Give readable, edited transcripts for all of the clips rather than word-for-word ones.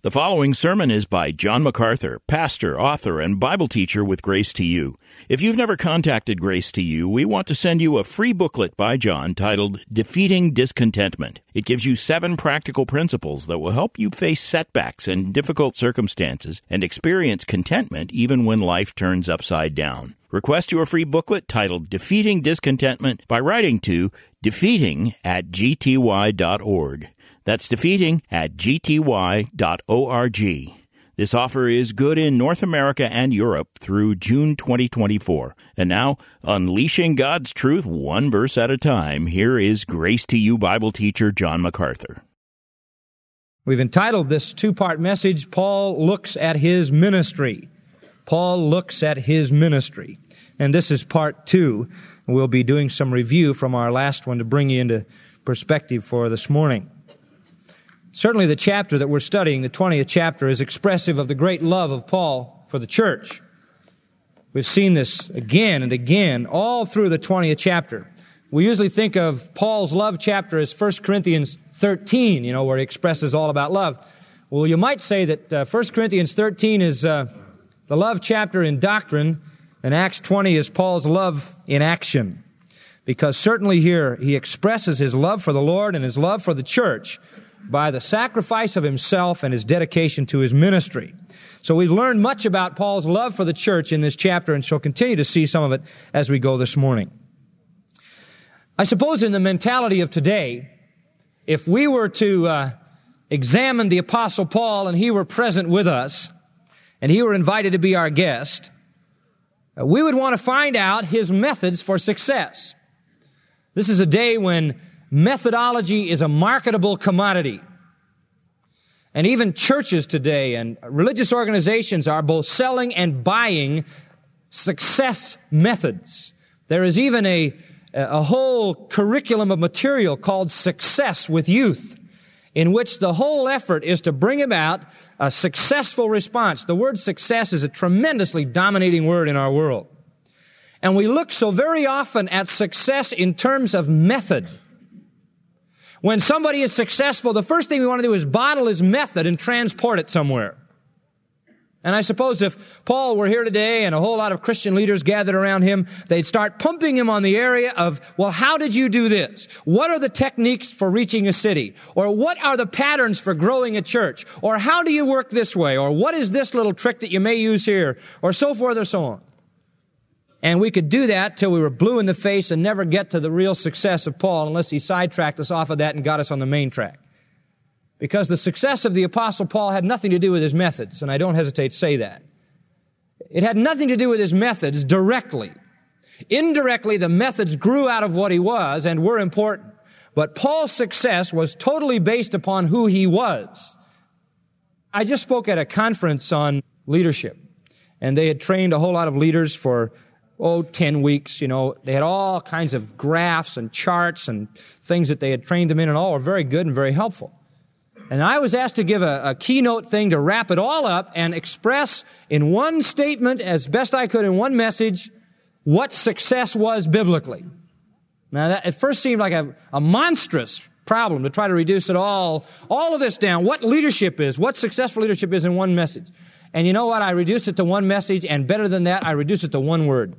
The following sermon is by John MacArthur, pastor, author, and Bible teacher with Grace to You. If you've never contacted Grace to You, we want to send you a free booklet by John titled Defeating Discontentment. It gives you 7 practical principles that will help you face setbacks and difficult circumstances and experience contentment even when life turns upside down. Request your free booklet titled Defeating Discontentment by writing to defeating@gty.org. That's defeating@gty.org. This offer is good in North America and Europe through June 2024. And now, unleashing God's truth one verse at a time, here is Grace to You Bible teacher John MacArthur. We've entitled this 2-part message, Paul Looks at His Ministry. Paul looks at his ministry. And this is part 2. We'll be doing some review from our last one to bring you into perspective for this morning. Certainly the chapter that we're studying, the 20th chapter, is expressive of the great love of Paul for the church. We've seen this again and again all through the 20th chapter. We usually think of Paul's love chapter as 1 Corinthians 13, where he expresses all about love. Well, you might say that 1 Corinthians 13 is the love chapter in doctrine, and Acts 20 is Paul's love in action. Because certainly here he expresses his love for the Lord and his love for the church by the sacrifice of himself and his dedication to his ministry. So we've learned much about Paul's love for the church in this chapter, and shall continue to see some of it as we go this morning. I suppose in the mentality of today, if we were to examine the Apostle Paul and he were present with us, and he were invited to be our guest, we would want to find out his methods for success. This is a day when methodology is a marketable commodity. And even churches today and religious organizations are both selling and buying success methods. There is even a whole curriculum of material called Success with Youth, in which the whole effort is to bring about a successful response. The word success is a tremendously dominating word in our world. And we look so very often at success in terms of method. When somebody is successful, the first thing we want to do is bottle his method and transport it somewhere. And I suppose if Paul were here today and a whole lot of Christian leaders gathered around him, they'd start pumping him on the area of, well, how did you do this? What are the techniques for reaching a city? Or what are the patterns for growing a church? Or how do you work this way? Or what is this little trick that you may use here? Or so forth or so on. And we could do that till we were blue in the face and never get to the real success of Paul unless he sidetracked us off of that and got us on the main track. Because the success of the Apostle Paul had nothing to do with his methods, and I don't hesitate to say that. It had nothing to do with his methods directly. Indirectly, the methods grew out of what he was and were important. But Paul's success was totally based upon who he was. I just spoke at a conference on leadership, and they had trained a whole lot of leaders for 10 weeks, They had all kinds of graphs and charts and things that they had trained them in, and all were very good and very helpful. And I was asked to give a keynote thing to wrap it all up and express in one statement, as best I could in one message, what success was biblically. Now, that at first seemed like a monstrous problem to try to reduce it all of this down, what leadership is, what successful leadership is in one message. And you know what? I reduced it to one message, and better than that, I reduced it to one word.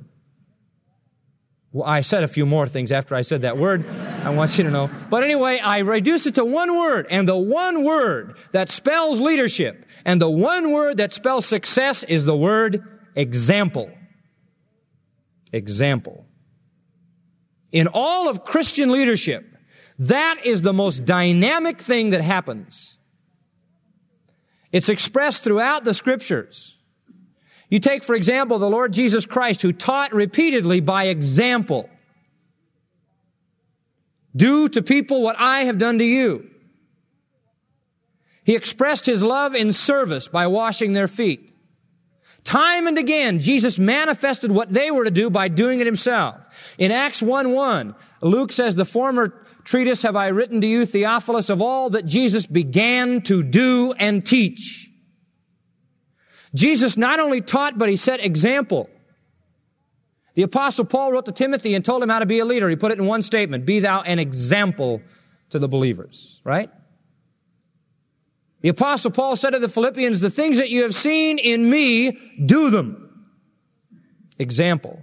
Well, I said a few more things after I said that word, I want you to know. But anyway, I reduced it to one word, and the one word that spells leadership, and the one word that spells success is the word example. Example. In all of Christian leadership, that is the most dynamic thing that happens. It's expressed throughout the Scriptures. You take, for example, the Lord Jesus Christ, who taught repeatedly by example. Do to people what I have done to you. He expressed His love in service by washing their feet. Time and again, Jesus manifested what they were to do by doing it Himself. In Acts 1:1, Luke says, the former treatise have I written to you, Theophilus, of all that Jesus began to do and teach. Jesus not only taught, but He set example. The Apostle Paul wrote to Timothy and told him how to be a leader. He put it in one statement, be thou an example to the believers, right? The Apostle Paul said to the Philippians, the things that you have seen in me, do them. Example.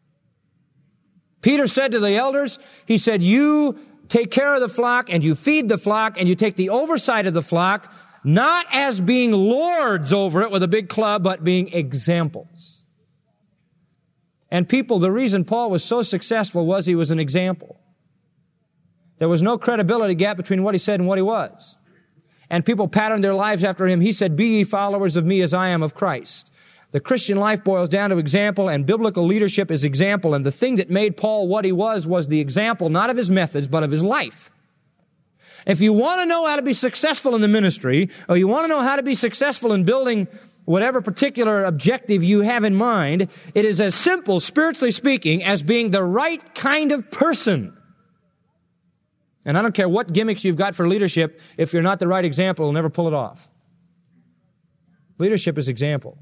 Peter said to the elders, he said, you take care of the flock and you feed the flock and you take the oversight of the flock, not as being lords over it with a big club, but being examples. And people, the reason Paul was so successful was he was an example. There was no credibility gap between what he said and what he was. And people patterned their lives after him. He said, be ye followers of me as I am of Christ. The Christian life boils down to example, and biblical leadership is example. And the thing that made Paul what he was the example, not of his methods, but of his life. If you want to know how to be successful in the ministry, or you want to know how to be successful in building whatever particular objective you have in mind, it is as simple, spiritually speaking, as being the right kind of person. And I don't care what gimmicks you've got for leadership, if you're not the right example, you'll never pull it off. Leadership is example.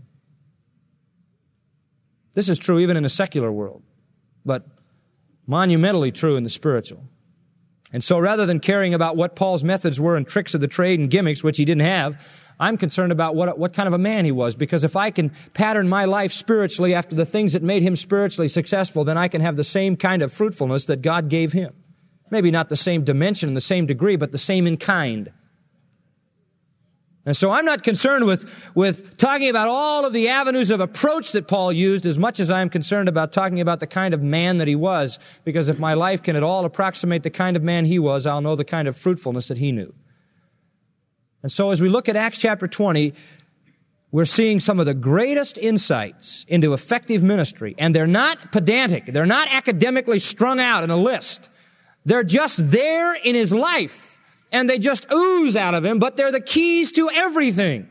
This is true even in the secular world, but monumentally true in the spiritual. And so rather than caring about what Paul's methods were and tricks of the trade and gimmicks, which he didn't have, I'm concerned about what kind of a man he was, because if I can pattern my life spiritually after the things that made him spiritually successful, then I can have the same kind of fruitfulness that God gave him. Maybe not the same dimension and the same degree, but the same in kind. And so I'm not concerned with talking about all of the avenues of approach that Paul used as much as I'm concerned about talking about the kind of man that he was, because if my life can at all approximate the kind of man he was, I'll know the kind of fruitfulness that he knew. And so as we look at Acts chapter 20, we're seeing some of the greatest insights into effective ministry. And they're not pedantic. They're not academically strung out in a list. They're just there in his life. And they just ooze out of him, but they're the keys to everything.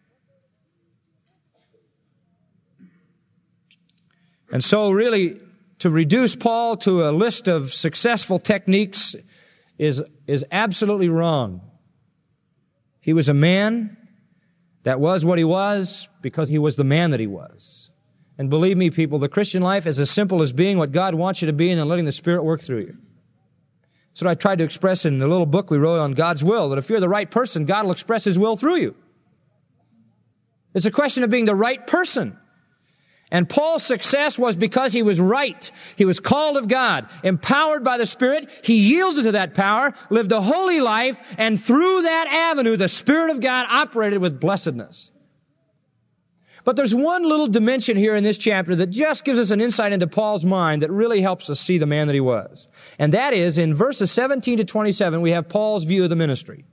And so really, to reduce Paul to a list of successful techniques is absolutely wrong. He was a man that was what he was because he was the man that he was. And believe me, people, the Christian life is as simple as being what God wants you to be and then letting the Spirit work through you. That's what I tried to express in the little book we wrote on God's will, that if you're the right person, God will express His will through you. It's a question of being the right person. And Paul's success was because he was right. He was called of God, empowered by the Spirit. He yielded to that power, lived a holy life, and through that avenue, the Spirit of God operated with blessedness. But there's one little dimension here in this chapter that just gives us an insight into Paul's mind that really helps us see the man that he was. And that is, in verses 17 to 27, we have Paul's view of the ministry.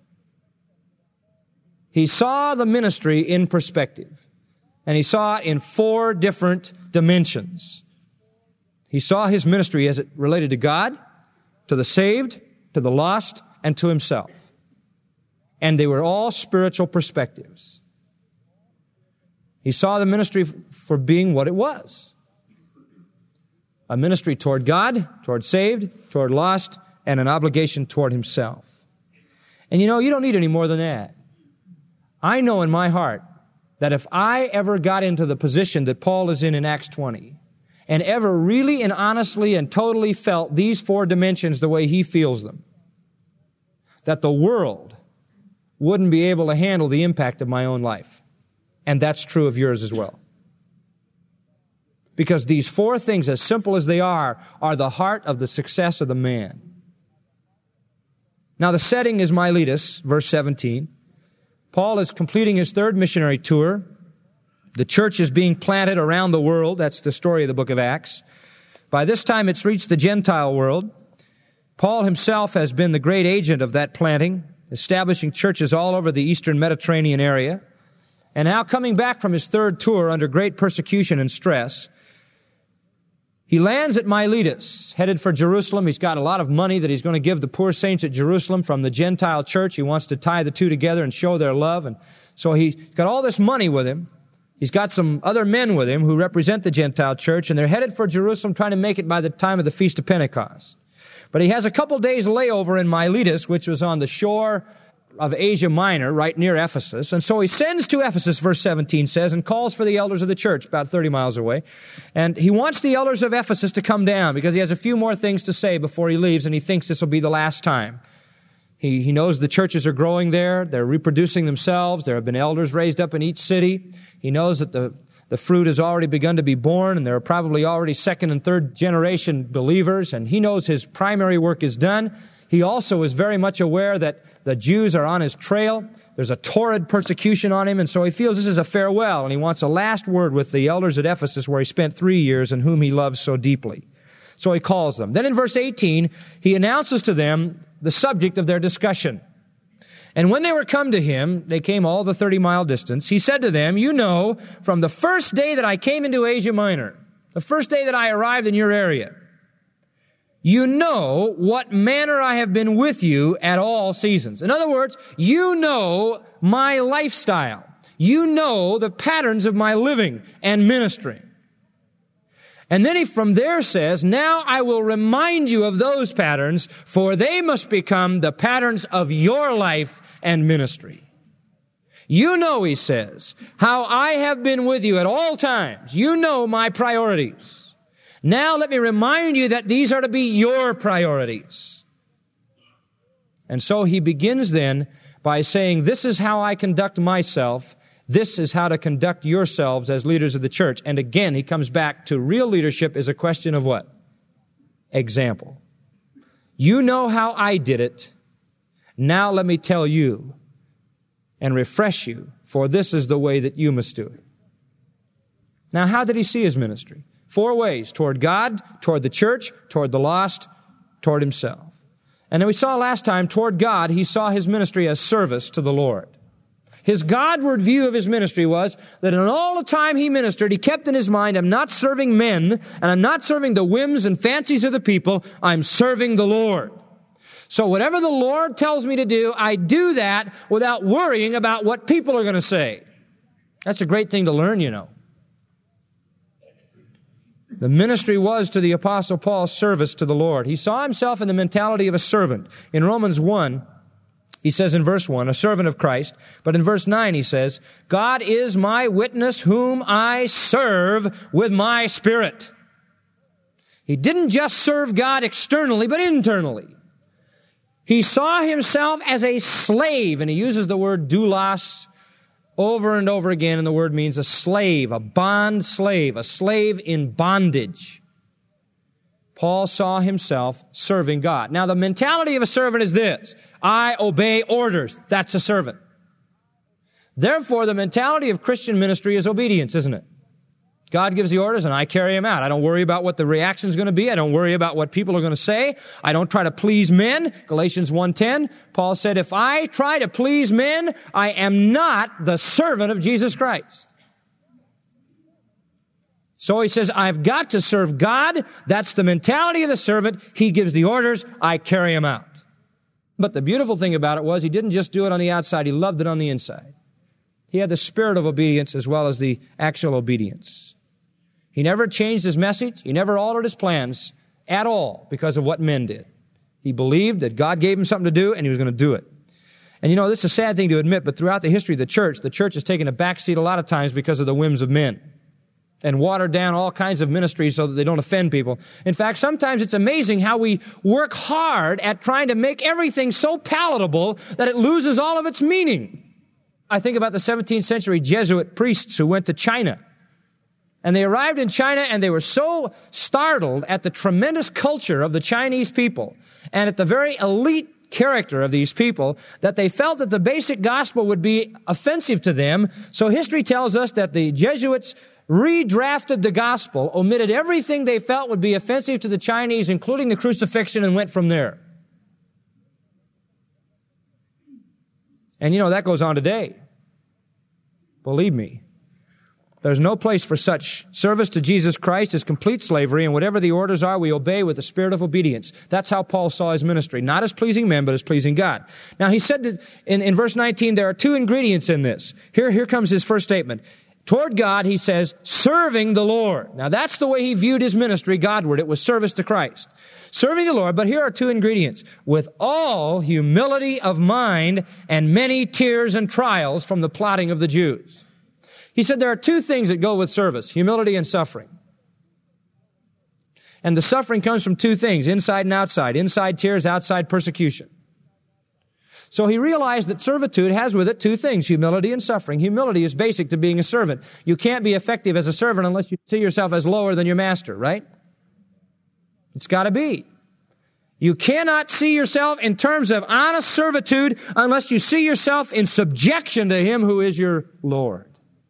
He saw the ministry in perspective. And he saw it in 4 different dimensions. He saw his ministry as it related to God, to the saved, to the lost, and to himself. And they were all spiritual perspectives. He saw the ministry for being what it was. A ministry toward God, toward saved, toward lost, and an obligation toward himself. And you know, you don't need any more than that. I know in my heart that if I ever got into the position that Paul is in Acts 20, and ever really and honestly and totally felt these 4 dimensions the way he feels them, that the world wouldn't be able to handle the impact of my own life. And that's true of yours as well. Because these 4 things, as simple as they are the heart of the success of the man. Now the setting is Miletus, verse 17. Paul is completing his 3rd missionary tour. The church is being planted around the world. That's the story of the book of Acts. By this time, it's reached the Gentile world. Paul himself has been the great agent of that planting, establishing churches all over the eastern Mediterranean area. And now coming back from his 3rd tour under great persecution and stress, he lands at Miletus, headed for Jerusalem. He's got a lot of money that he's going to give the poor saints at Jerusalem from the Gentile church. He wants to tie the 2 together and show their love. And so he's got all this money with him. He's got some other men with him who represent the Gentile church, and they're headed for Jerusalem, trying to make it by the time of the Feast of Pentecost. But he has a couple days layover in Miletus, which was on the shore of Asia Minor, right near Ephesus. And so he sends to Ephesus, verse 17 says, and calls for the elders of the church, about 30 miles away. And he wants the elders of Ephesus to come down because he has a few more things to say before he leaves, and he thinks this will be the last time. He knows the churches are growing there. They're reproducing themselves. There have been elders raised up in each city. He knows that the fruit has already begun to be born, and there are probably already second and third generation believers, and he knows his primary work is done. He also is very much aware that the Jews are on his trail. There's a torrid persecution on him, and so he feels this is a farewell, and he wants a last word with the elders at Ephesus, where he spent 3 years and whom he loves so deeply. So he calls them. Then in verse 18, he announces to them the subject of their discussion. And when they were come to him, they came all the 30-mile distance, he said to them, you know, from the first day that I came into Asia Minor, the first day that I arrived in your area, you know what manner I have been with you at all seasons. In other words, you know my lifestyle. You know the patterns of my living and ministry. And then he from there says, now I will remind you of those patterns, for they must become the patterns of your life and ministry. You know, he says, how I have been with you at all times. You know my priorities. Now let me remind you that these are to be your priorities. And so he begins then by saying, this is how I conduct myself. This is how to conduct yourselves as leaders of the church. And again, he comes back to real leadership is a question of what? Example. You know how I did it. Now let me tell you and refresh you, for this is the way that you must do it. Now, how did he see his ministry? 4 ways: toward God, toward the church, toward the lost, toward himself. And then we saw last time, toward God, he saw his ministry as service to the Lord. His Godward view of his ministry was that in all the time he ministered, he kept in his mind, I'm not serving men, and I'm not serving the whims and fancies of the people, I'm serving the Lord. So whatever the Lord tells me to do, I do that without worrying about what people are going to say. That's a great thing to learn, you know. The ministry was to the Apostle Paul's service to the Lord. He saw himself in the mentality of a servant. In Romans 1, he says in verse 1, a servant of Christ. But in verse 9 he says, God is my witness whom I serve with my spirit. He didn't just serve God externally, but internally. He saw himself as a slave, and he uses the word doulos over and over again, and the word means a slave, a bond slave, a slave in bondage. Paul saw himself serving God. Now, the mentality of a servant is this: I obey orders. That's a servant. Therefore, the mentality of Christian ministry is obedience, isn't it? God gives the orders and I carry them out. I don't worry about what the reaction is going to be. I don't worry about what people are going to say. I don't try to please men. Galatians 1:10, Paul said, if I try to please men, I am not the servant of Jesus Christ. So he says, I've got to serve God. That's the mentality of the servant. He gives the orders. I carry them out. But the beautiful thing about it was he didn't just do it on the outside. He loved it on the inside. He had the spirit of obedience as well as the actual obedience. He never changed his message. He never altered his plans at all because of what men did. He believed that God gave him something to do and he was going to do it. And you know, this is a sad thing to admit, but throughout the history of the church has taken a backseat a lot of times because of the whims of men and watered down all kinds of ministries so that they don't offend people. In fact, sometimes it's amazing how we work hard at trying to make everything so palatable that it loses all of its meaning. I think about the 17th century Jesuit priests who went to China. And they arrived in China and they were so startled at the tremendous culture of the Chinese people and at the very elite character of these people that they felt that the basic gospel would be offensive to them. So history tells us that the Jesuits redrafted the gospel, omitted everything they felt would be offensive to the Chinese, including the crucifixion, and went from there. And you know, that goes on today. Believe me. There's no place for such. Service to Jesus Christ is complete slavery, and whatever the orders are, we obey with the spirit of obedience. That's how Paul saw his ministry, not as pleasing men, but as pleasing God. Now, he said that in verse 19, there are 2 ingredients in this. Here comes his first statement. Toward God, he says, serving the Lord. Now, that's the way he viewed his ministry Godward. It was service to Christ. Serving the Lord, but here are 2 ingredients. With all humility of mind and many tears and trials from the plotting of the Jews. He said there are 2 things that go with service, humility and suffering. And the suffering comes from 2 things, inside and outside. Inside tears, outside persecution. So he realized that servitude has with it two things, humility and suffering. Humility is basic to being a servant. You can't be effective as a servant unless you see yourself as lower than your master, right? It's got to be. You cannot see yourself in terms of honest servitude unless you see yourself in subjection to Him who is your Lord.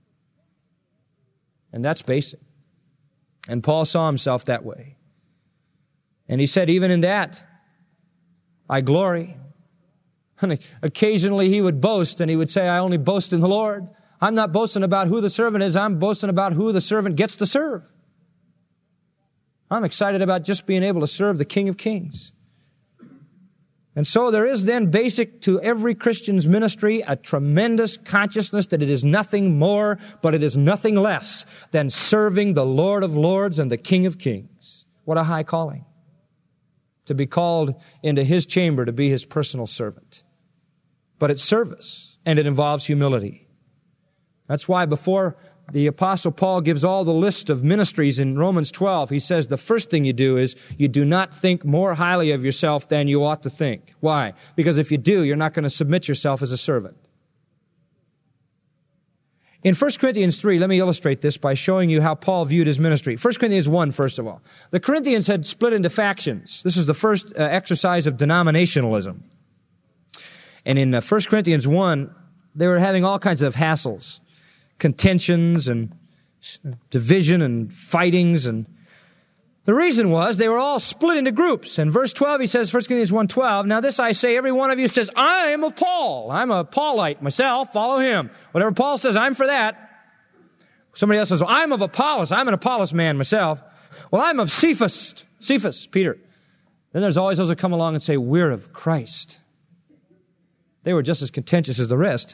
And that's basic. And Paul saw himself that way. And he said, even in that, I glory. And occasionally he would boast, and he would say, I only boast in the Lord. I'm not boasting about who the servant is. I'm boasting about who the servant gets to serve. I'm excited about just being able to serve the King of Kings. And so there is then basic to every Christian's ministry a tremendous consciousness that it is nothing more, but it is nothing less than serving the Lord of Lords and the King of Kings. What a high calling. To be called into His chamber to be His personal servant. But it's service, and it involves humility. That's why before the Apostle Paul gives all the list of ministries in Romans 12, he says the first thing you do is you do not think more highly of yourself than you ought to think. Why? Because if you do, you're not going to submit yourself as a servant. In 1 Corinthians 3, let me illustrate this by showing you how Paul viewed his ministry. 1 Corinthians 1, first of all. The Corinthians had split into factions. This is the first exercise of denominationalism. And in 1 Corinthians 1, they were having all kinds of hassles, contentions and division and fightings. And the reason was they were all split into groups. In verse 12, he says, 1 Corinthians 1:12, now this I say, every one of you says, I am of Paul. I'm a Paulite myself. Follow him. Whatever Paul says, I'm for that. Somebody else says, well, I'm of Apollos. I'm an Apollos man myself. Well, I'm of Cephas, Peter. Then there's always those that come along and say, we're of Christ. They were just as contentious as the rest.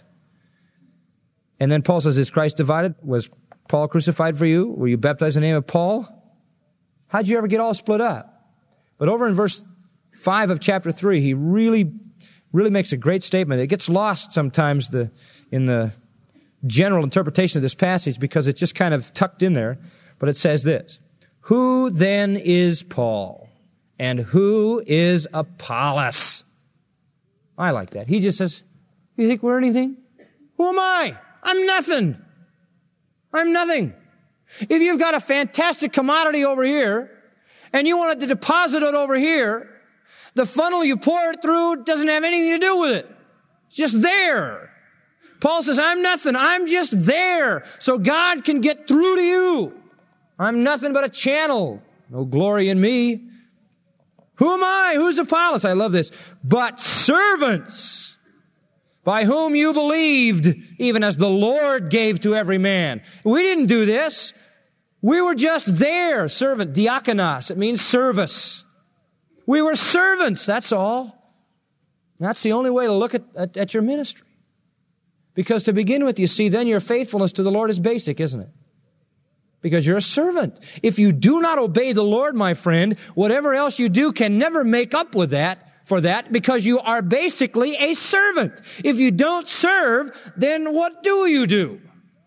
And then Paul says, is Christ divided? Was Paul crucified for you? Were you baptized in the name of Paul? How'd you ever get all split up? But over in verse 5 of chapter 3, he really makes a great statement. It gets lost sometimes in the general interpretation of this passage because it's just kind of tucked in there. But it says this, who then is Paul? And who is Apollos? I like that. He just says, you think we're anything? Who am I? I'm nothing. I'm nothing. If you've got a fantastic commodity over here and you wanted to deposit it over here, the funnel you pour it through doesn't have anything to do with it. It's just there. Paul says, I'm nothing. I'm just there so God can get through to you. I'm nothing but a channel. No glory in me. Who am I? Who's Apollos? I love this. But servants, by whom you believed, even as the Lord gave to every man. We didn't do this. We were just there. Servant, diakonos. It means service. We were servants, that's all. That's the only way to look at your ministry. Because to begin with, you see, then your faithfulness to the Lord is basic, isn't it? Because you're a servant. If you do not obey the Lord, my friend, whatever else you do can never make up for that, because you are basically a servant. If you don't serve, then what do you do?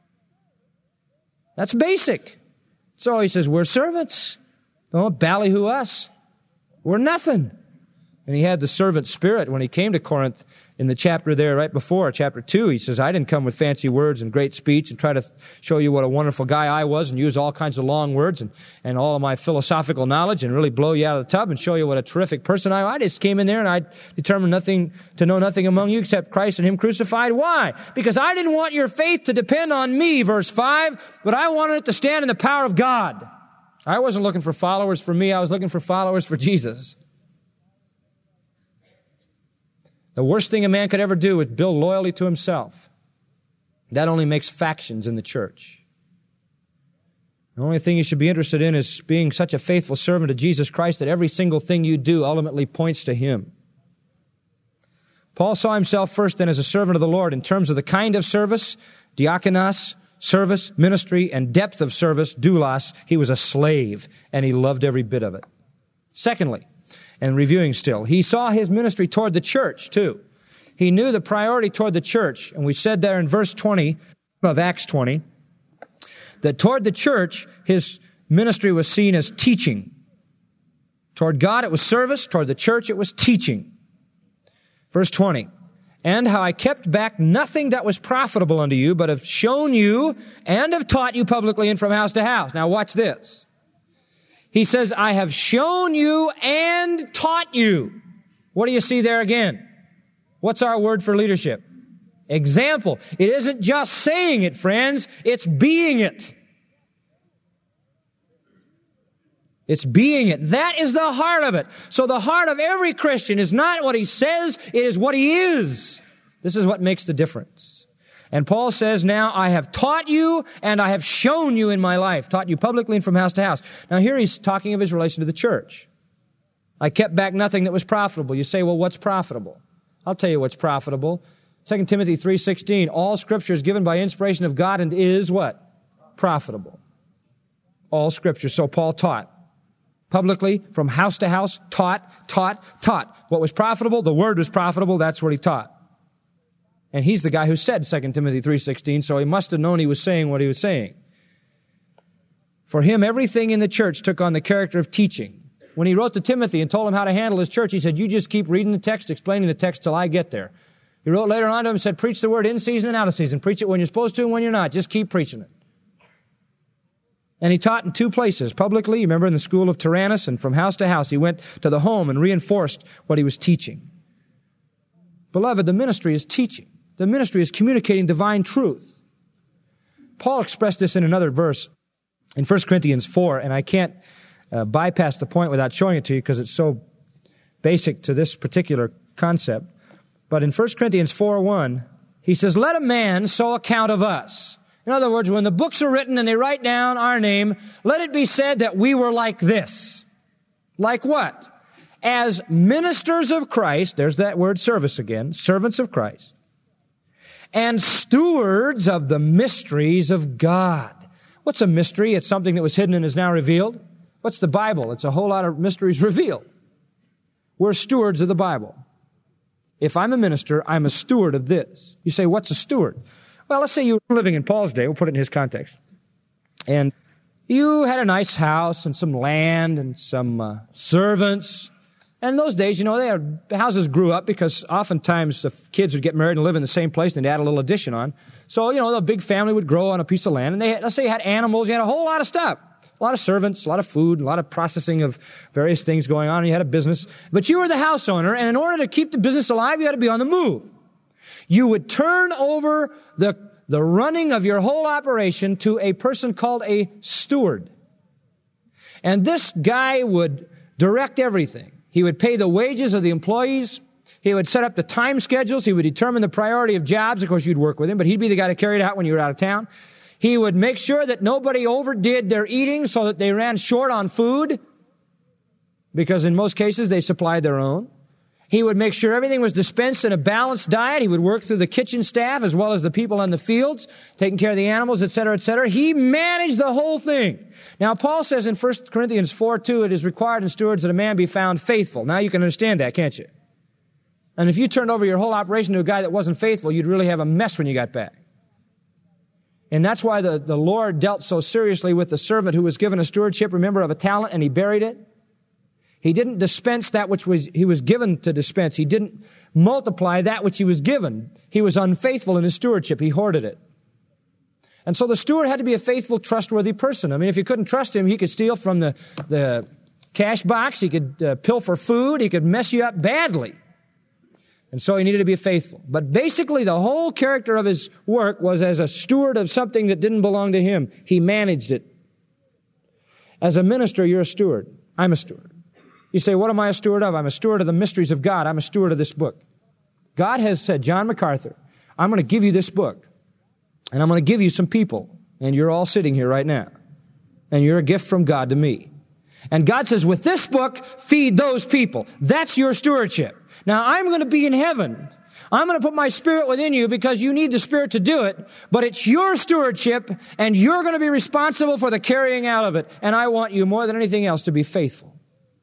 That's basic. So he says, we're servants. Don't ballyhoo us. We're nothing. And he had the servant spirit when he came to Corinth in the chapter there right before, chapter 2. He says, I didn't come with fancy words and great speech and try to show you what a wonderful guy I was and use all kinds of long words and all of my philosophical knowledge and really blow you out of the tub and show you what a terrific person I am. I just came in there and I determined to know nothing among you except Christ and Him crucified. Why? Because I didn't want your faith to depend on me, verse 5, but I wanted it to stand in the power of God. I wasn't looking for followers for me. I was looking for followers for Jesus. The worst thing a man could ever do is build loyalty to himself. That only makes factions in the church. The only thing you should be interested in is being such a faithful servant of Jesus Christ that every single thing you do ultimately points to Him. Paul saw himself first then as a servant of the Lord in terms of the kind of service, diakonos, service, ministry, and depth of service, doulos. He was a slave, and he loved every bit of it. Secondly, and reviewing still, he saw his ministry toward the church, too. He knew the priority toward the church, and we said there in verse 20 of Acts 20, that toward the church, his ministry was seen as teaching. Toward God, it was service. Toward the church, it was teaching. Verse 20, and how I kept back nothing that was profitable unto you, but have shown you and have taught you publicly and from house to house. Now watch this. He says, I have shown you and taught you. What do you see there again? What's our word for leadership? Example. It isn't just saying it, friends. It's being it. It's being it. That is the heart of it. So the heart of every Christian is not what he says, it is what he is. This is what makes the difference. And Paul says, now I have taught you and I have shown you in my life, taught you publicly and from house to house. Now here he's talking of his relation to the church. I kept back nothing that was profitable. You say, well, what's profitable? I'll tell you what's profitable. 2 Timothy 3:16, all Scripture is given by inspiration of God and is what? Profitable. All Scripture. So Paul taught. Publicly, from house to house, taught. What was profitable? The Word was profitable. That's what he taught. And he's the guy who said 2 Timothy 3:16, so he must have known he was saying what he was saying. For him, everything in the church took on the character of teaching. When he wrote to Timothy and told him how to handle his church, he said, you just keep reading the text, explaining the text till I get there. He wrote later on to him and said, preach the Word in season and out of season. Preach it when you're supposed to and when you're not. Just keep preaching it. And he taught in two places, publicly, remember in the school of Tyrannus, and from house to house. He went to the home and reinforced what he was teaching. Beloved, the ministry is teaching. The ministry is communicating divine truth. Paul expressed this in another verse in 1 Corinthians 4, and I can't bypass the point without showing it to you because it's so basic to this particular concept. But in 1 Corinthians 4:1, he says, let a man so account of us. In other words, when the books are written and they write down our name, let it be said that we were like this. Like what? As ministers of Christ, there's that word service again, servants of Christ, and stewards of the mysteries of God. What's a mystery? It's something that was hidden and is now revealed. What's the Bible? It's a whole lot of mysteries revealed. We're stewards of the Bible. If I'm a minister, I'm a steward of this. You say, what's a steward? Well, let's say you were living in Paul's day. We'll put it in his context. And you had a nice house and some land and some servants. And in those days, the houses grew up because oftentimes the kids would get married and live in the same place and they'd add a little addition on. So, the big family would grow on a piece of land. And let's say you had animals, you had a whole lot of stuff. A lot of servants, a lot of food, a lot of processing of various things going on. And you had a business. But you were the house owner, and in order to keep the business alive, you had to be on the move. You would turn over the running of your whole operation to a person called a steward. And this guy would direct everything. He would pay the wages of the employees. He would set up the time schedules. He would determine the priority of jobs. Of course, you'd work with him, but he'd be the guy to carry it out when you were out of town. He would make sure that nobody overdid their eating so that they ran short on food, because in most cases they supplied their own. He would make sure everything was dispensed in a balanced diet. He would work through the kitchen staff as well as the people on the fields, taking care of the animals, etc., etc. He managed the whole thing. Now, Paul says in 1 Corinthians 4:2, it is required in stewards that a man be found faithful. Now, you can understand that, can't you? And if you turned over your whole operation to a guy that wasn't faithful, you'd really have a mess when you got back. And that's why the Lord dealt so seriously with the servant who was given a stewardship, remember, of a talent, and he buried it. He didn't dispense that which he was given to dispense. He didn't multiply that which he was given. He was unfaithful in his stewardship. He hoarded it. And so the steward had to be a faithful, trustworthy person. I mean, if you couldn't trust him, he could steal from the cash box. He could pilfer food. He could mess you up badly. And so he needed to be faithful. But basically, the whole character of his work was as a steward of something that didn't belong to him. He managed it. As a minister, you're a steward. I'm a steward. You say, what am I a steward of? I'm a steward of the mysteries of God. I'm a steward of this book. God has said, John MacArthur, I'm going to give you this book. And I'm going to give you some people. And you're all sitting here right now. And you're a gift from God to me. And God says, with this book, feed those people. That's your stewardship. Now, I'm going to be in heaven. I'm going to put my Spirit within you because you need the Spirit to do it. But it's your stewardship, and you're going to be responsible for the carrying out of it. And I want you more than anything else to be faithful.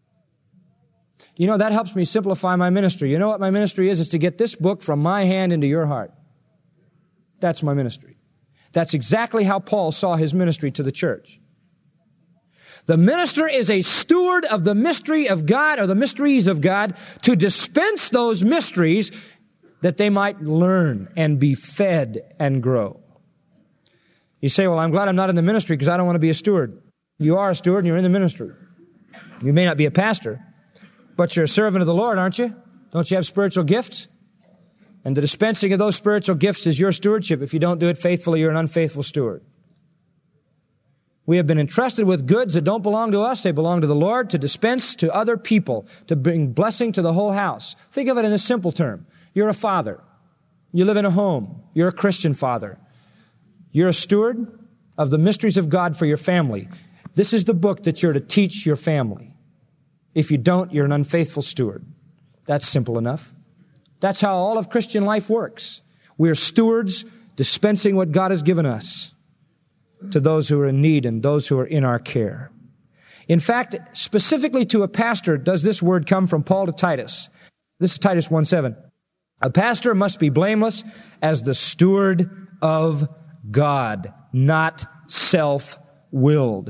That helps me simplify my ministry. You know what my ministry is? It's to get this book from my hand into your heart. That's my ministry. That's exactly how Paul saw his ministry to the church. The minister is a steward of the mystery of God, or the mysteries of God, to dispense those mysteries that they might learn and be fed and grow. You say, well, I'm glad I'm not in the ministry because I don't want to be a steward. You are a steward and you're in the ministry. You may not be a pastor, but you're a servant of the Lord, aren't you? Don't you have spiritual gifts? And the dispensing of those spiritual gifts is your stewardship. If you don't do it faithfully, you're an unfaithful steward. We have been entrusted with goods that don't belong to us. They belong to the Lord to dispense to other people, to bring blessing to the whole house. Think of it in a simple term. You're a father. You live in a home. You're a Christian father. You're a steward of the mysteries of God for your family. This is the book that you're to teach your family. If you don't, you're an unfaithful steward. That's simple enough. That's how all of Christian life works. We're stewards dispensing what God has given us to those who are in need and those who are in our care. In fact, specifically to a pastor does this word come from Paul to Titus. This is Titus 1:7. A pastor must be blameless as the steward of God, not self-willed.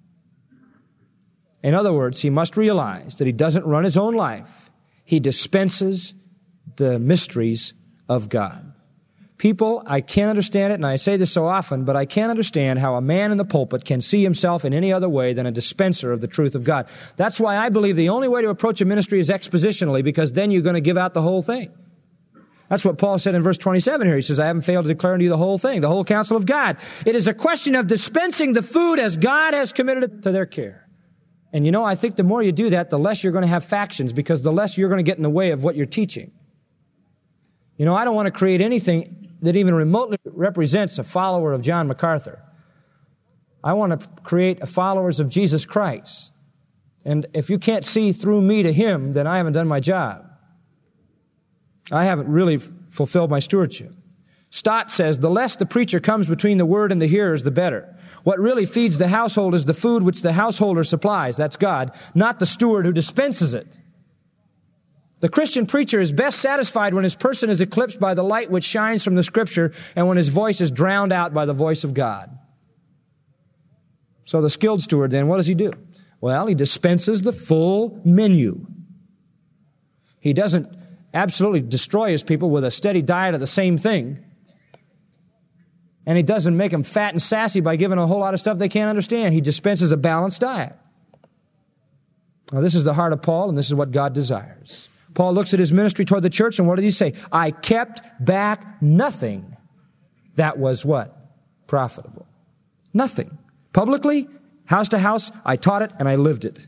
In other words, he must realize that he doesn't run his own life. He dispenses the mysteries of God. People, I can't understand it, and I say this so often, but I can't understand how a man in the pulpit can see himself in any other way than a dispenser of the truth of God. That's why I believe the only way to approach a ministry is expositionally, because then you're going to give out the whole thing. That's what Paul said in verse 27 here. He says, I haven't failed to declare unto you the whole thing, the whole counsel of God. It is a question of dispensing the food as God has committed it to their care. And you know, I think the more you do that, the less you're going to have factions, because the less you're going to get in the way of what you're teaching. You know, I don't want to create anything that even remotely represents a follower of John MacArthur. I want to create followers of Jesus Christ. And if you can't see through me to him, then I haven't done my job. I haven't really fulfilled my stewardship. Stott says, the less the preacher comes between the word and the hearers, the better. What really feeds the household is the food which the householder supplies, that's God, not the steward who dispenses it. The Christian preacher is best satisfied when his person is eclipsed by the light which shines from the Scripture and when his voice is drowned out by the voice of God. So the skilled steward then, what does he do? Well, he dispenses the full menu. He doesn't absolutely destroy his people with a steady diet of the same thing. And he doesn't make them fat and sassy by giving a whole lot of stuff they can't understand. He dispenses a balanced diet. Now, this is the heart of Paul, and this is what God desires. Paul looks at his ministry toward the church, and what did he say? I kept back nothing that was what? Profitable. Nothing. Publicly, house to house, I taught it and I lived it.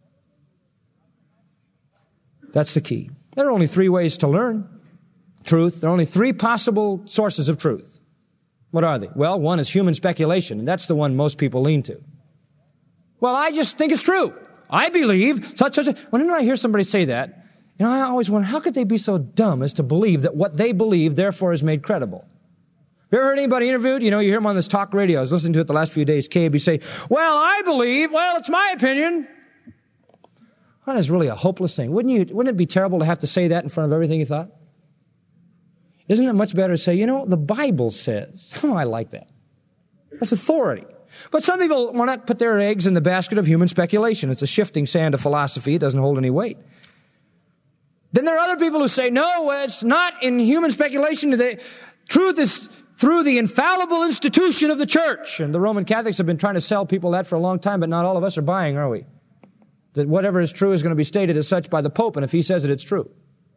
That's the key. There are only three ways to learn truth. There are only three possible sources of truth. What are they? Well, one is human speculation, and that's the one most people lean to. Well, I just think it's true. I believe such. Whenever I hear somebody say that, you know, I always wonder, how could they be so dumb as to believe that what they believe, therefore, is made credible? You ever heard anybody interviewed? You know, you hear them on this talk radio. I was listening to it the last few days. KAB say, well, I believe, well, it's my opinion. That is really a hopeless thing. Wouldn't it be terrible to have to say that in front of everything you thought? Isn't it much better to say, you know, the Bible says. Oh, I like that. That's authority. But some people will not put their eggs in the basket of human speculation. It's a shifting sand of philosophy. It doesn't hold any weight. Then there are other people who say, no, it's not in human speculation. The truth is through the infallible institution of the church. And the Roman Catholics have been trying to sell people that for a long time, but not all of us are buying, are we? That whatever is true is going to be stated as such by the Pope, and if he says it, it's true.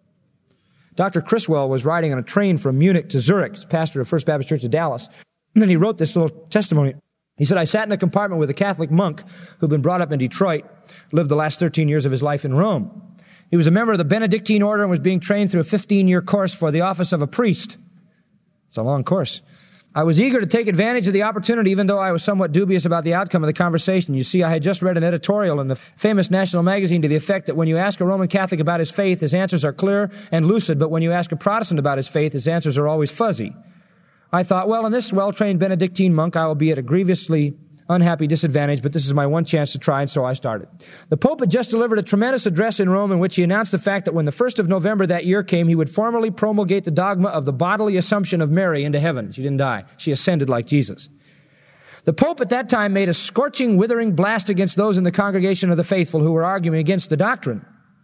Dr. Criswell was riding on a train from Munich to Zurich, pastor of First Baptist Church of Dallas, and then he wrote this little testimony. He said, I sat in a compartment with a Catholic monk who'd been brought up in Detroit, lived the last 13 years of his life in Rome. He was a member of the Benedictine order and was being trained through a 15-year course for the office of a priest. It's a long course. I was eager to take advantage of the opportunity, even though I was somewhat dubious about the outcome of the conversation. You see, I had just read an editorial in the famous national magazine to the effect that when you ask a Roman Catholic about his faith, his answers are clear and lucid, but when you ask a Protestant about his faith, his answers are always fuzzy. I thought, well, in this well-trained Benedictine monk, I will be at a grievously unhappy disadvantage, but this is my one chance to try, and so I started. The Pope had just delivered a tremendous address in Rome in which he announced the fact that when the 1st of November that year came, he would formally promulgate the dogma of the bodily assumption of Mary into heaven. She didn't die. She ascended like Jesus. The Pope at that time made a scorching, withering blast against those in the congregation of the faithful who were arguing against the doctrine.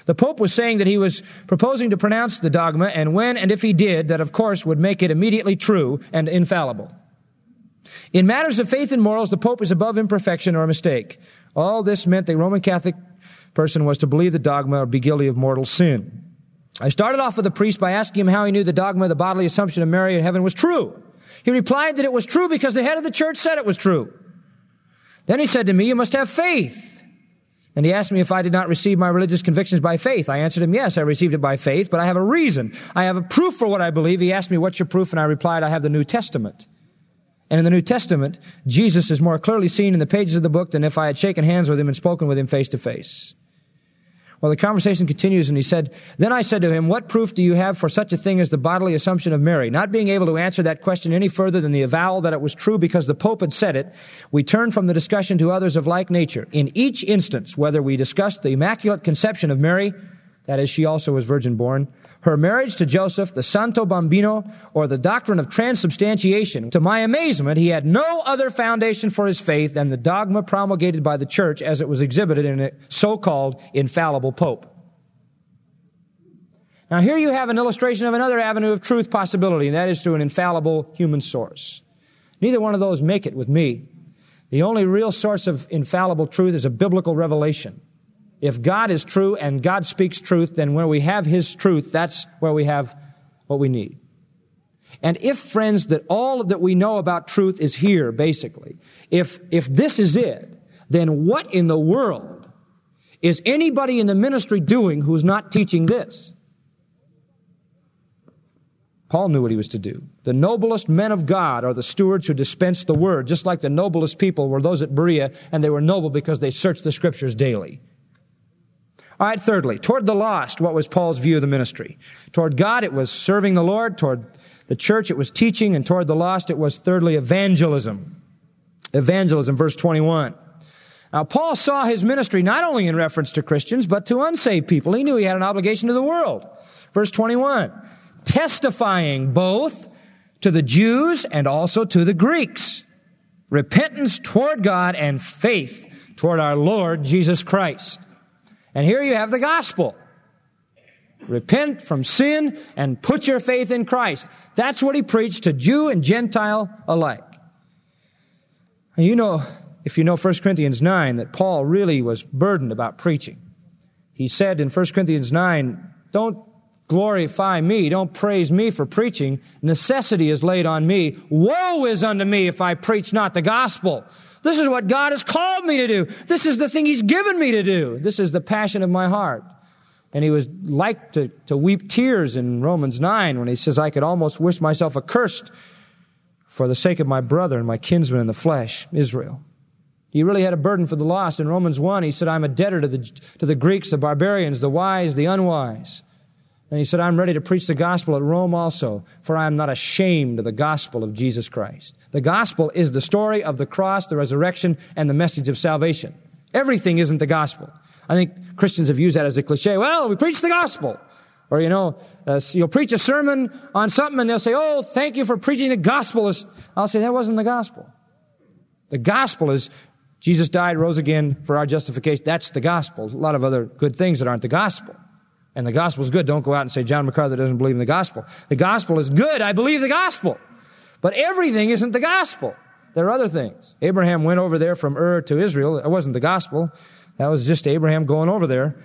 The Pope was saying that he was proposing to pronounce the dogma, and when and if he did, that of course would make it immediately true and infallible. In matters of faith and morals, the Pope is above imperfection or mistake. All this meant the Roman Catholic person was to believe the dogma or be guilty of mortal sin. I started off with the priest by asking him how he knew the dogma of the bodily assumption of Mary in heaven was true. He replied that it was true because the head of the church said it was true. Then he said to me, you must have faith. And he asked me if I did not receive my religious convictions by faith. I answered him, yes, I received it by faith, but I have a reason. I have a proof for what I believe. He asked me, what's your proof? And I replied, I have the New Testament. And in the New Testament, Jesus is more clearly seen in the pages of the book than if I had shaken hands with him and spoken with him face to face. Well, the conversation continues, and he said, then I said to him, what proof do you have for such a thing as the bodily assumption of Mary? Not being able to answer that question any further than the avowal that it was true because the Pope had said it, we turned from the discussion to others of like nature. In each instance, whether we discussed the Immaculate Conception of Mary, that is, she also was virgin born, her marriage to Joseph, the Santo Bambino, or the doctrine of transubstantiation, to my amazement, he had no other foundation for his faith than the dogma promulgated by the church as it was exhibited in a so-called infallible pope. Now here you have an illustration of another avenue of truth possibility, and that is through an infallible human source. Neither one of those make it with me. The only real source of infallible truth is a biblical revelation. If God is true and God speaks truth, then where we have His truth, that's where we have what we need. And if, friends, that all that we know about truth is here, basically, if this is it, then what in the world is anybody in the ministry doing who's not teaching this? Paul knew what he was to do. The noblest men of God are the stewards who dispense the word, just like the noblest people were those at Berea, and they were noble because they searched the Scriptures daily. All right, thirdly, toward the lost, what was Paul's view of the ministry? Toward God, it was serving the Lord. Toward the church, it was teaching. And toward the lost, it was, thirdly, evangelism. Evangelism, verse 21. Now, Paul saw his ministry not only in reference to Christians, but to unsaved people. He knew he had an obligation to the world. Verse 21, testifying both to the Jews and also to the Greeks. Repentance toward God and faith toward our Lord Jesus Christ. And here you have the gospel. Repent from sin and put your faith in Christ. That's what he preached to Jew and Gentile alike. And you know, if you know 1 Corinthians 9, that Paul really was burdened about preaching. He said in 1 Corinthians 9, don't glorify me, don't praise me for preaching. Necessity is laid on me. Woe is unto me if I preach not the gospel. This is what God has called me to do. This is the thing He's given me to do. This is the passion of my heart. And he was like to weep tears in Romans 9 when he says, I could almost wish myself accursed for the sake of my brother and my kinsman in the flesh, Israel. He really had a burden for the lost. In Romans 1, he said, I'm a debtor to the Greeks, the barbarians, the wise, the unwise. And he said, I'm ready to preach the gospel at Rome also, for I am not ashamed of the gospel of Jesus Christ. The gospel is the story of the cross, the resurrection, and the message of salvation. Everything isn't the gospel. I think Christians have used that as a cliche. Well, we preach the gospel. Or, you'll preach a sermon on something and they'll say, oh, thank you for preaching the gospel. I'll say, that wasn't the gospel. The gospel is Jesus died, rose again for our justification. That's the gospel. There's a lot of other good things that aren't the gospel. And the gospel is good. Don't go out and say, John MacArthur doesn't believe in the gospel. The gospel is good. I believe the gospel. But everything isn't the gospel. There are other things. Abraham went over there from Ur to Israel. That wasn't the gospel. That was just Abraham going over there.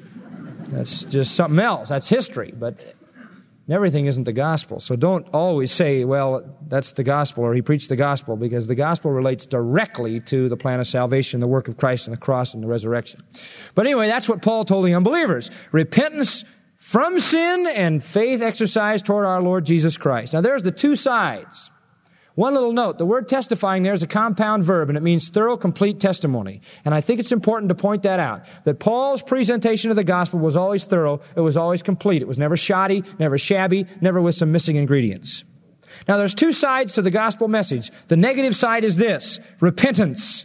That's just something else. That's history. But everything isn't the gospel. So don't always say, well, that's the gospel or he preached the gospel, because the gospel relates directly to the plan of salvation, the work of Christ on the cross and the resurrection. But anyway, that's what Paul told the unbelievers. Repentance from sin and faith exercised toward our Lord Jesus Christ. Now there's the two sides. One little note, the word testifying there is a compound verb, and it means thorough, complete testimony. And I think it's important to point that out, that Paul's presentation of the gospel was always thorough, it was always complete. It was never shoddy, never shabby, never with some missing ingredients. Now there's two sides to the gospel message. The negative side is this, repentance.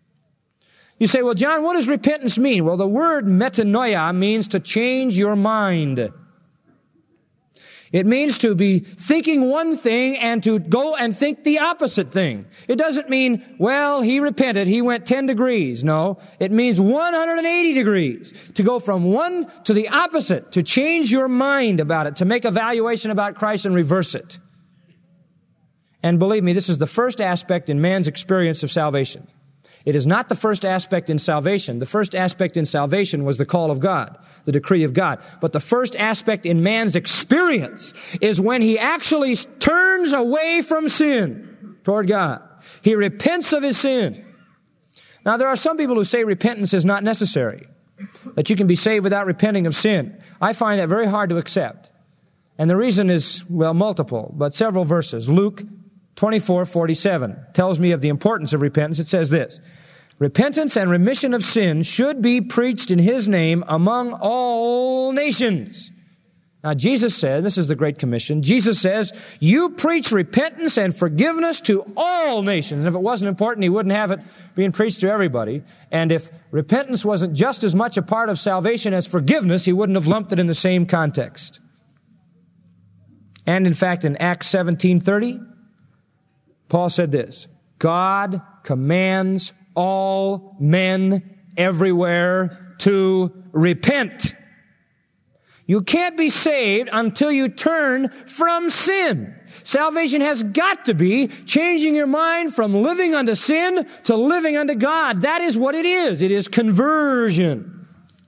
You say, well, John, what does repentance mean? Well, the word metanoia means to change your mind. It means to be thinking one thing and to go and think the opposite thing. It doesn't mean, well, he repented, he went 10 degrees. No, it means 180 degrees. To go from one to the opposite, to change your mind about it, to make a valuation about Christ and reverse it. And believe me, this is the first aspect in man's experience of salvation. It is not the first aspect in salvation. The first aspect in salvation was the call of God, the decree of God. But the first aspect in man's experience is when he actually turns away from sin toward God. He repents of his sin. Now, there are some people who say repentance is not necessary, that you can be saved without repenting of sin. I find that very hard to accept. And the reason is, well, multiple, but several verses. Luke 24:47 tells me of the importance of repentance. It says this: repentance and remission of sin should be preached in His name among all nations. Now, Jesus said, this is the Great Commission, Jesus says, you preach repentance and forgiveness to all nations. And if it wasn't important, He wouldn't have it being preached to everybody. And if repentance wasn't just as much a part of salvation as forgiveness, He wouldn't have lumped it in the same context. And in fact, in Acts 17:30, Paul said this: God commands all men everywhere to repent. You can't be saved until you turn from sin. Salvation has got to be changing your mind from living unto sin to living unto God. That is what it is. It is conversion.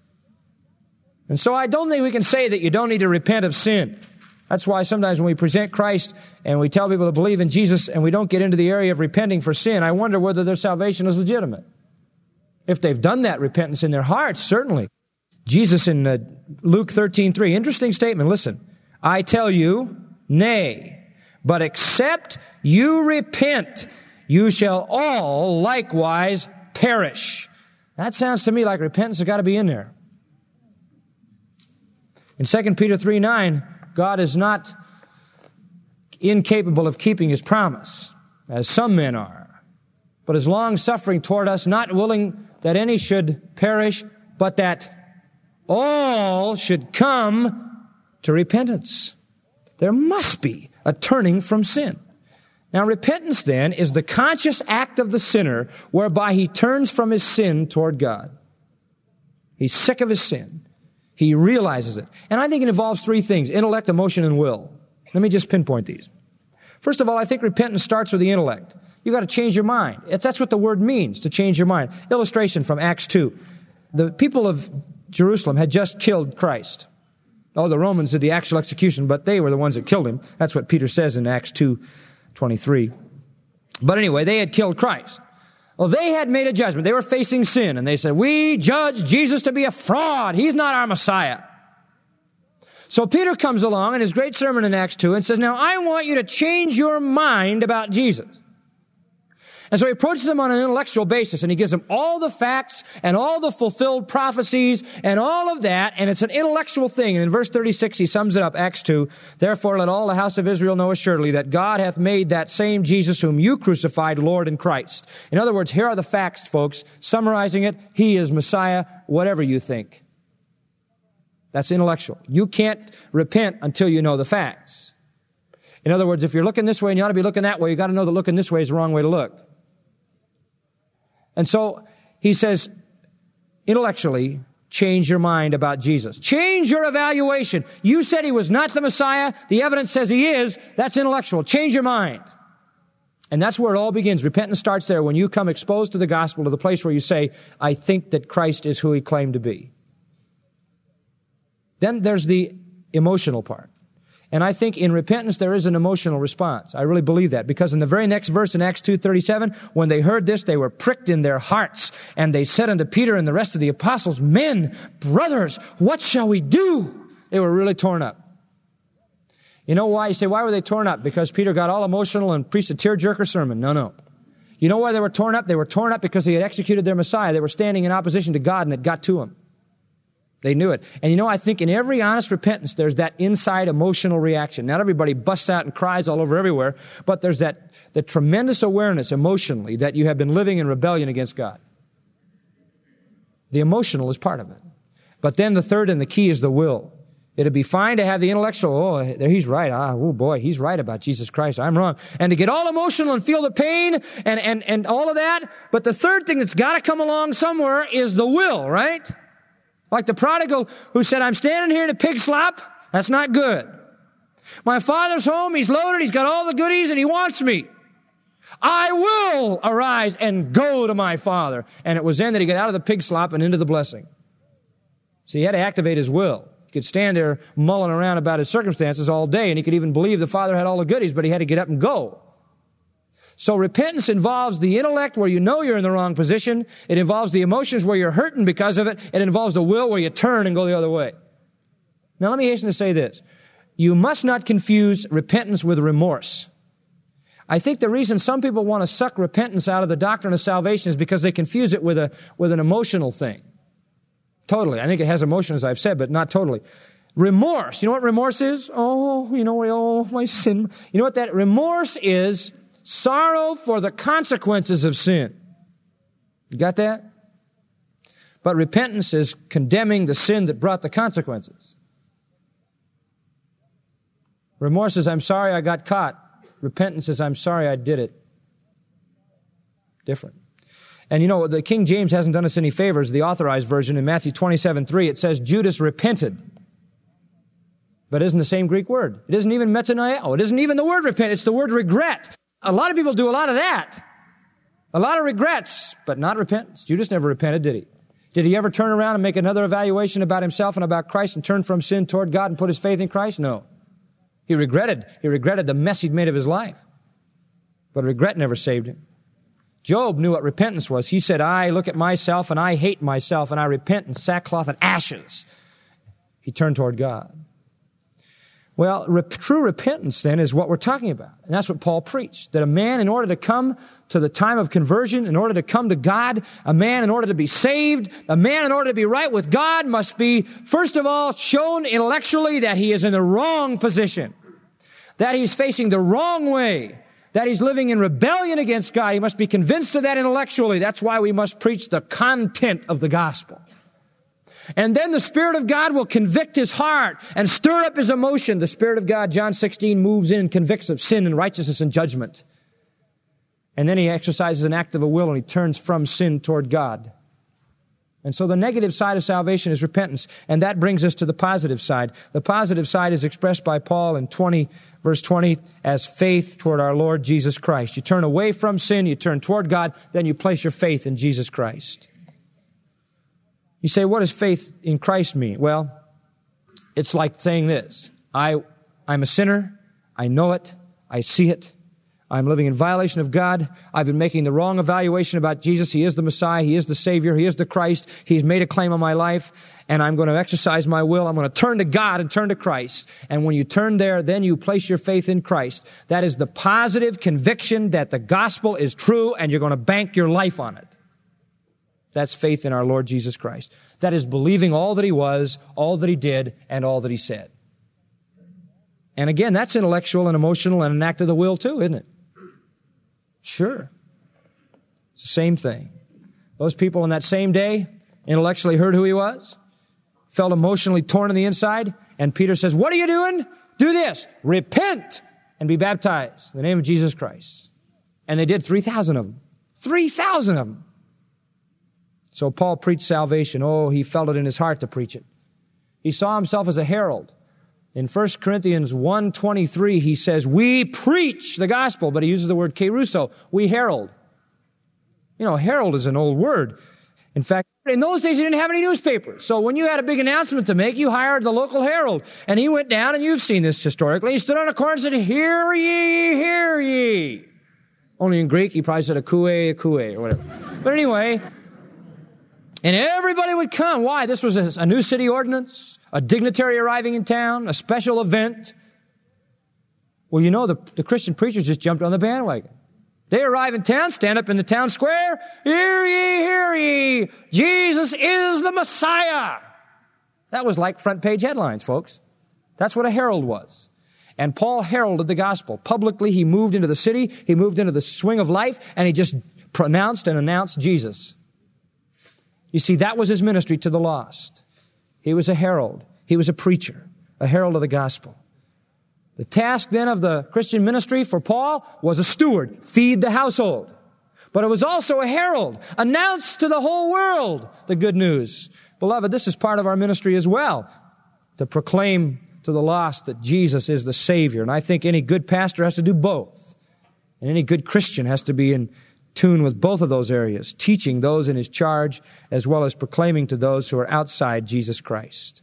And so I don't think we can say that you don't need to repent of sin. That's why sometimes when we present Christ and we tell people to believe in Jesus and we don't get into the area of repenting for sin, I wonder whether their salvation is legitimate. If they've done that repentance in their hearts, certainly. Jesus in Luke 13:3, interesting statement, listen. I tell you, nay, but except you repent, you shall all likewise perish. That sounds to me like repentance has got to be in there. In 2 Peter 3:9, God is not incapable of keeping His promise, as some men are, but is long-suffering toward us, not willing that any should perish, but that all should come to repentance. There must be a turning from sin. Now, repentance, then, is the conscious act of the sinner whereby he turns from his sin toward God. He's sick of his sin. He realizes it. And I think it involves three things: intellect, emotion, and will. Let me just pinpoint these. First of all, I think repentance starts with the intellect. You've got to change your mind. That's what the word means, to change your mind. Illustration from Acts 2. The people of Jerusalem had just killed Christ. Oh, the Romans did the actual execution, but they were the ones that killed Him. That's what Peter says in Acts 2:23. But anyway, they had killed Christ. Well, they had made a judgment. They were facing sin, and they said, we judge Jesus to be a fraud. He's not our Messiah. So Peter comes along in his great sermon in Acts 2 and says, now I want you to change your mind about Jesus. And so he approaches them on an intellectual basis, and he gives them all the facts and all the fulfilled prophecies and all of that, and it's an intellectual thing. And in verse 36, he sums it up, Acts 2, therefore let all the house of Israel know assuredly that God hath made that same Jesus whom you crucified Lord and Christ. In other words, here are the facts, folks. Summarizing it, He is Messiah, whatever you think. That's intellectual. You can't repent until you know the facts. In other words, if you're looking this way and you ought to be looking that way, you got to know that looking this way is the wrong way to look. And so he says, intellectually, change your mind about Jesus. Change your evaluation. You said He was not the Messiah. The evidence says He is. That's intellectual. Change your mind. And that's where it all begins. Repentance starts there when you come exposed to the gospel, to the place where you say, I think that Christ is who He claimed to be. Then there's the emotional part. And I think in repentance there is an emotional response. I really believe that, because in the very next verse in Acts 2:37, when they heard this, they were pricked in their hearts, and they said unto Peter and the rest of the apostles, men, brothers, what shall we do? They were really torn up. You know why? You say, why were they torn up? Because Peter got all emotional and preached a tearjerker sermon. No. You know why they were torn up? They were torn up because they had executed their Messiah. They were standing in opposition to God, and it got to them. They knew it. And you know, I think in every honest repentance, there's that inside emotional reaction. Not everybody busts out and cries all over everywhere, but there's the tremendous awareness emotionally that you have been living in rebellion against God. The emotional is part of it. But then the third and the key is the will. It'd be fine to have the intellectual, oh, there he's right. Oh boy, he's right about Jesus Christ. I'm wrong. And to get all emotional and feel the pain and all of that. But the third thing that's got to come along somewhere is the will, right? Like the prodigal who said, I'm standing here in a pig slop. That's not good. My father's home. He's loaded. He's got all the goodies and he wants me. I will arise and go to my father. And it was then that he got out of the pig slop and into the blessing. So he had to activate his will. He could stand there mulling around about his circumstances all day, and he could even believe the Father had all the goodies, but he had to get up and go. So repentance involves the intellect where you know you're in the wrong position. It involves the emotions where you're hurting because of it. It involves the will where you turn and go the other way. Now let me hasten to say this. You must not confuse repentance with remorse. I think the reason some people want to suck repentance out of the doctrine of salvation is because they confuse it with an emotional thing. Totally. I think it has emotion, as I've said, but not totally. Remorse. You know what remorse is? Oh, my sin. You know what that remorse is? Sorrow for the consequences of sin. You got that? But repentance is condemning the sin that brought the consequences. Remorse is, I'm sorry I got caught. Repentance is, I'm sorry I did it. Different. And you know, the King James hasn't done us any favors. The Authorized Version in Matthew 27:3, it says Judas repented. But it isn't the same Greek word. It isn't even metanoeo. It isn't even the word repent. It's the word regret. A lot of people do a lot of that. A lot of regrets, but not repentance. Judas never repented, did he? Did he ever turn around and make another evaluation about himself and about Christ and turn from sin toward God and put his faith in Christ? No. He regretted the mess he'd made of his life. But regret never saved him. Job knew what repentance was. He said, I look at myself and I hate myself and I repent in sackcloth and ashes. He turned toward God. Well, true repentance then is what we're talking about. And that's what Paul preached. That a man, in order to come to the time of conversion, in order to come to God, a man, in order to be saved, a man, in order to be right with God, must be, first of all, shown intellectually that he is in the wrong position. That he's facing the wrong way. That he's living in rebellion against God. He must be convinced of that intellectually. That's why we must preach the content of the gospel. And then the Spirit of God will convict his heart and stir up his emotion. The Spirit of God, John 16, moves in and convicts of sin and righteousness and judgment. And then he exercises an act of a will and he turns from sin toward God. And so the negative side of salvation is repentance. And that brings us to the positive side. The positive side is expressed by Paul in verse 20 as faith toward our Lord Jesus Christ. You turn away from sin, you turn toward God, then you place your faith in Jesus Christ. You say, what does faith in Christ mean? Well, it's like saying this. I'm a sinner. I know it. I see it. I'm living in violation of God. I've been making the wrong evaluation about Jesus. He is the Messiah. He is the Savior. He is the Christ. He's made a claim on my life, and I'm going to exercise my will. I'm going to turn to God and turn to Christ. And when you turn there, then you place your faith in Christ. That is the positive conviction that the gospel is true, and you're going to bank your life on it. That's faith in our Lord Jesus Christ. That is believing all that he was, all that he did, and all that he said. And again, that's intellectual and emotional and an act of the will too, isn't it? Sure. It's the same thing. Those people on that same day intellectually heard who he was, felt emotionally torn on the inside, and Peter says, what are you doing? Do this. Repent and be baptized in the name of Jesus Christ. And they did 3,000 of them. 3,000 of them. So Paul preached salvation. Oh, he felt it in his heart to preach it. He saw himself as a herald. In 1 Corinthians 1:23, he says, we preach the gospel, but he uses the word keruso. We herald. You know, herald is an old word. In fact, in those days, you didn't have any newspapers. So when you had a big announcement to make, you hired the local herald. And he went down, and you've seen this historically. He stood on a corner and said, hear ye, hear ye. Only in Greek, he probably said akoué, or whatever. But anyway, and everybody would come. Why? This was a new city ordinance, a dignitary arriving in town, a special event. Well, you know, the Christian preachers just jumped on the bandwagon. They arrive in town, stand up in the town square. Hear ye, hear ye. Jesus is the Messiah. That was like front page headlines, folks. That's what a herald was. And Paul heralded the gospel. Publicly, he moved into the city. He moved into the swing of life, and he just pronounced and announced Jesus. You see, that was his ministry to the lost. He was a herald. He was a preacher. a herald of the gospel. The task then of the Christian ministry for Paul was a steward, feed the household. But it was also a herald, announce to the whole world the good news. Beloved, this is part of our ministry as well, to proclaim to the lost that Jesus is the Savior. And I think any good pastor has to do both. And any good Christian has to be in tune with both of those areas, teaching those in his charge as well as proclaiming to those who are outside Jesus Christ.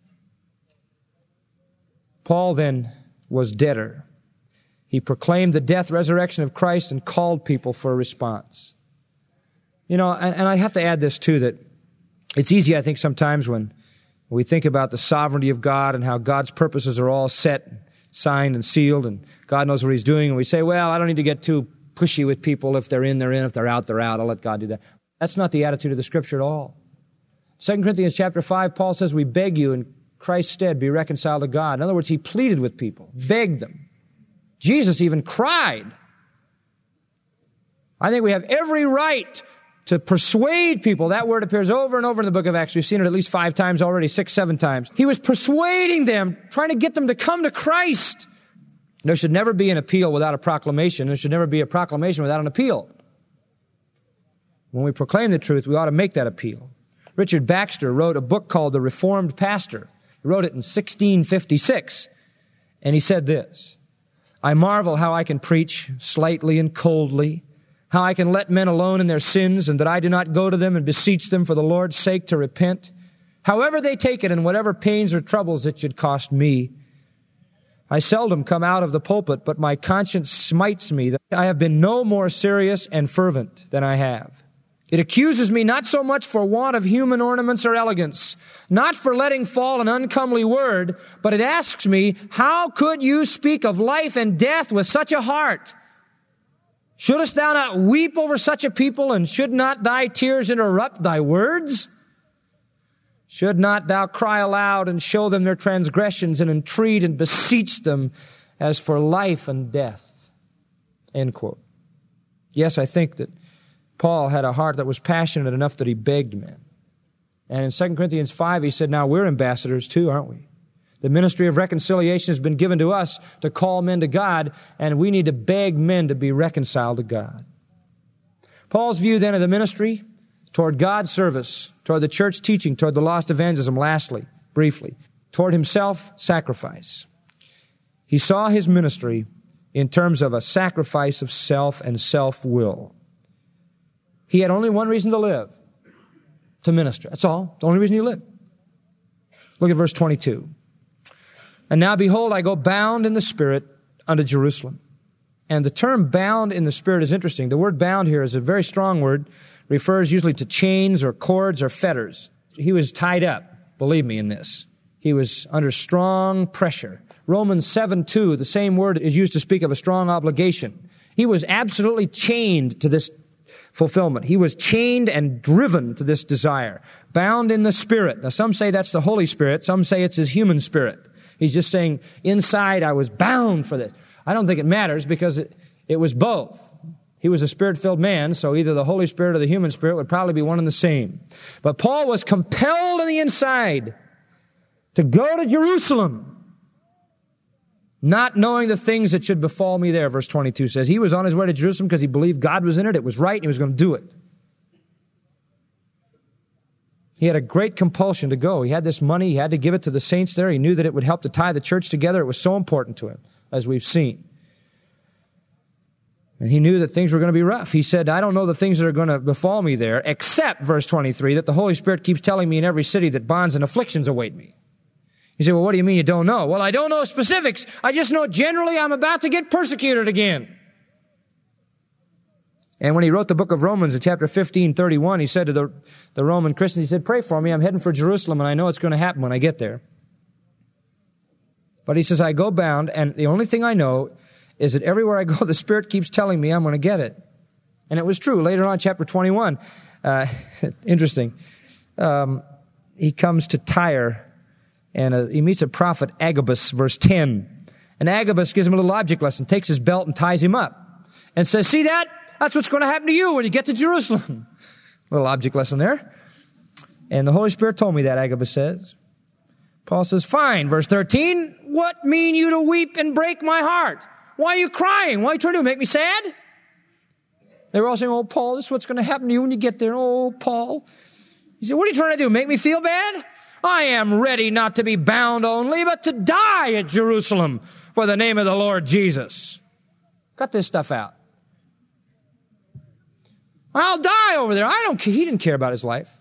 Paul then was debtor. He proclaimed the death, resurrection of Christ and called people for a response. You know, and I have to add this too, that it's easy, I think, sometimes when we think about the sovereignty of God and how God's purposes are all set, signed and sealed, and God knows what He's doing, and we say, well, I don't need to get too pushy with people. If they're in, they're in. If they're out, they're out. I'll let God do that. That's not the attitude of the Scripture at all. 2 Corinthians chapter 5, Paul says, we beg you in Christ's stead, be reconciled to God. In other words, he pleaded with people, begged them. Jesus even cried. I think we have every right to persuade people. That word appears over and over in the book of Acts. We've seen it at least 5 times already, 6, 7 times. He was persuading them, trying to get them to come to Christ. There should never be an appeal without a proclamation. There should never be a proclamation without an appeal. When we proclaim the truth, we ought to make that appeal. Richard Baxter wrote a book called The Reformed Pastor. He wrote it in 1656. And he said this, I marvel how I can preach slightly and coldly, how I can let men alone in their sins, and that I do not go to them and beseech them for the Lord's sake to repent, however they take it and whatever pains or troubles it should cost me. I seldom come out of the pulpit, but my conscience smites me that I have been no more serious and fervent than I have. It accuses me not so much for want of human ornaments or elegance, not for letting fall an uncomely word, but it asks me, how could you speak of life and death with such a heart? Shouldest thou not weep over such a people, and should not thy tears interrupt thy words? Should not thou cry aloud and show them their transgressions and entreat and beseech them as for life and death? End quote. Yes, I think that Paul had a heart that was passionate enough that he begged men. And in 2 Corinthians 5, he said, now we're ambassadors too, aren't we? The ministry of reconciliation has been given to us to call men to God, and we need to beg men to be reconciled to God. Paul's view then of the ministry toward God's service, toward the church teaching, toward the lost evangelism, lastly, briefly, toward himself, sacrifice. He saw his ministry in terms of a sacrifice of self and self-will. He had only one reason to live, to minister. That's all. The only reason he lived. Look at verse 22. And now behold, I go bound in the Spirit unto Jerusalem. And the term bound in the Spirit is interesting. The word bound here is a very strong word, refers usually to chains or cords or fetters. He was tied up, believe me in this. He was under strong pressure. Romans 7:2, the same word is used to speak of a strong obligation. He was absolutely chained to this fulfillment. He was chained and driven to this desire. Bound in the Spirit. Now some say that's the Holy Spirit. Some say it's his human spirit. He's just saying, inside I was bound for this. I don't think it matters because it was both. He was a Spirit-filled man, so either the Holy Spirit or the human spirit would probably be one and the same. But Paul was compelled on the inside to go to Jerusalem, not knowing the things that should befall me there, verse 22 says. He was on his way to Jerusalem because he believed God was in it, it was right, and he was going to do it. He had a great compulsion to go. He had this money, he had to give it to the saints there. He knew that it would help to tie the church together. It was so important to him, as we've seen. And he knew that things were going to be rough. He said, I don't know the things that are going to befall me there, except, verse 23, that the Holy Spirit keeps telling me in every city that bonds and afflictions await me. You say, well, what do you mean you don't know? Well, I don't know specifics. I just know generally I'm about to get persecuted again. And when he wrote the book of Romans in chapter 15:31, he said to the Roman Christians, he said, pray for me. I'm heading for Jerusalem, and I know it's going to happen when I get there. But he says, I go bound, and the only thing I know is that everywhere I go, the Spirit keeps telling me I'm going to get it. And it was true. Later on, chapter 21, interesting. He comes to Tyre, and he meets a prophet, Agabus, verse 10. And Agabus gives him a little object lesson, takes his belt and ties him up, and says, see that? That's what's going to happen to you when you get to Jerusalem. Little object lesson there. And the Holy Spirit told me that, Agabus says. Paul says, fine. Verse 13, what mean you to weep and break my heart? Why are you crying? Why are you trying to make me sad? They were all saying, oh, Paul, this is what's going to happen to you when you get there. Oh, Paul. He said, what are you trying to do? Make me feel bad? I am ready not to be bound only, but to die at Jerusalem for the name of the Lord Jesus. Cut this stuff out. I'll die over there. He didn't care about his life.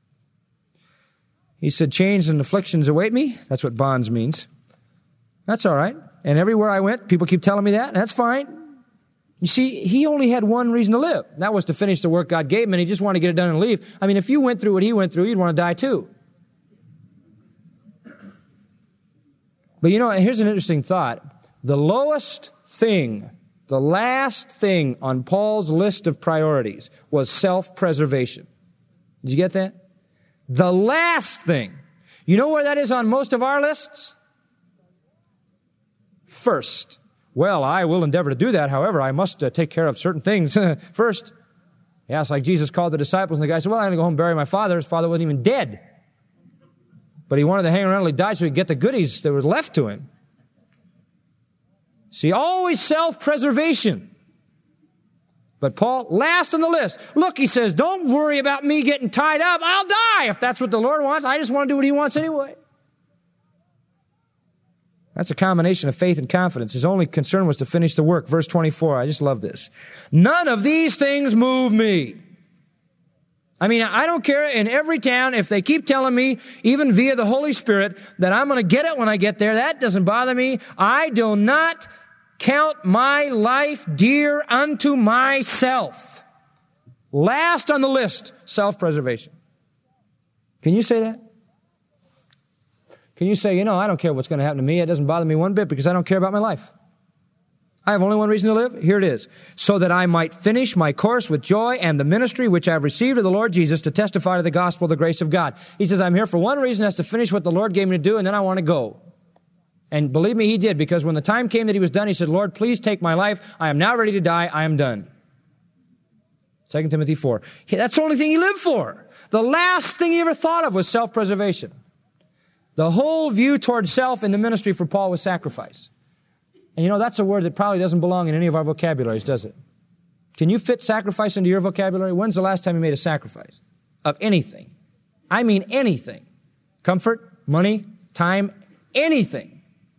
He said, chains and afflictions await me. That's what bonds means. That's all right. And everywhere I went, people keep telling me that, and that's fine. You see, he only had one reason to live. And that was to finish the work God gave him, and he just wanted to get it done and leave. I mean, if you went through what he went through, you'd want to die too. But you know, here's an interesting thought. The lowest thing, the last thing on Paul's list of priorities was self-preservation. Did you get that? The last thing. You know where that is on most of our lists? First. Well, I will endeavor to do that. However, I must take care of certain things first. Yeah, it's like Jesus called the disciples, and the guy said, well, I'm going to go home and bury my father. His father wasn't even dead. But he wanted to hang around until he died so he could get the goodies that were left to him. See, always self-preservation. But Paul, last on the list. Look, he says, don't worry about me getting tied up. I'll die if that's what the Lord wants. I just want to do what he wants anyway. That's a combination of faith and confidence. His only concern was to finish the work. Verse 24, I just love this. None of these things move me. I mean, I don't care in every town if they keep telling me, even via the Holy Spirit, that I'm going to get it when I get there. That doesn't bother me. I do not count my life dear unto myself. Last on the list, self-preservation. Can you say that? Can you say, I don't care what's going to happen to me. It doesn't bother me one bit because I don't care about my life. I have only one reason to live. Here it is. So that I might finish my course with joy and the ministry which I have received of the Lord Jesus to testify to the gospel of the grace of God. He says, I'm here for one reason, that's to finish what the Lord gave me to do, and then I want to go. And believe me, he did, because when the time came that he was done, he said, Lord, please take my life. I am now ready to die. I am done. 2 Timothy 4. That's the only thing he lived for. The last thing he ever thought of was self-preservation. The whole view toward self in the ministry for Paul was sacrifice. And that's a word that probably doesn't belong in any of our vocabularies, does it? Can you fit sacrifice into your vocabulary? When's the last time you made a sacrifice? Of anything. I mean anything. Comfort, money, time, anything.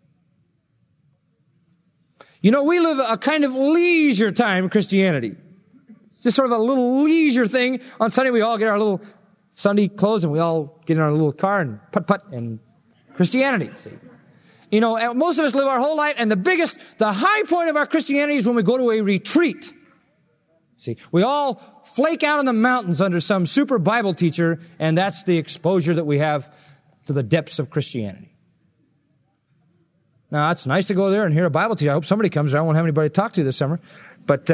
We live a kind of leisure time Christianity. It's just sort of a little leisure thing. On Sunday, we all get our little Sunday clothes and we all get in our little car and putt-putt and Christianity, see. Most of us live our whole life, and the high point of our Christianity is when we go to a retreat. See, we all flake out in the mountains under some super Bible teacher, and that's the exposure that we have to the depths of Christianity. Now, it's nice to go there and hear a Bible teacher. I hope somebody comes there. I won't have anybody to talk to this summer. But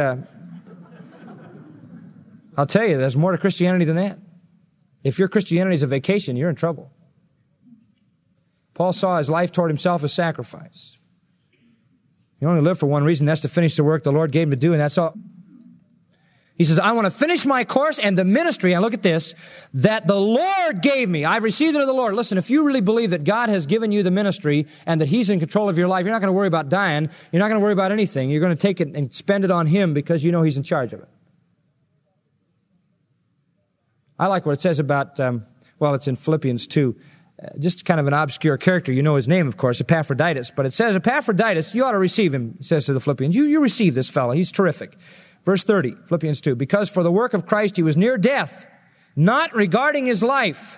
I'll tell you, there's more to Christianity than that. If your Christianity is a vacation, you're in trouble. Paul saw his life toward himself as sacrifice. He only lived for one reason, that's to finish the work the Lord gave him to do, and that's all. He says, I want to finish my course and the ministry, and look at this, that the Lord gave me. I've received it of the Lord. Listen, if you really believe that God has given you the ministry and that he's in control of your life, you're not going to worry about dying. You're not going to worry about anything. You're going to take it and spend it on him because you know he's in charge of it. I like what it says about, it's in Philippians 2. Just kind of an obscure character. You know his name, of course, Epaphroditus. But it says, Epaphroditus, you ought to receive him, he says to the Philippians. You receive this fellow. He's terrific. Verse 30, Philippians 2. Because for the work of Christ he was near death, not regarding his life,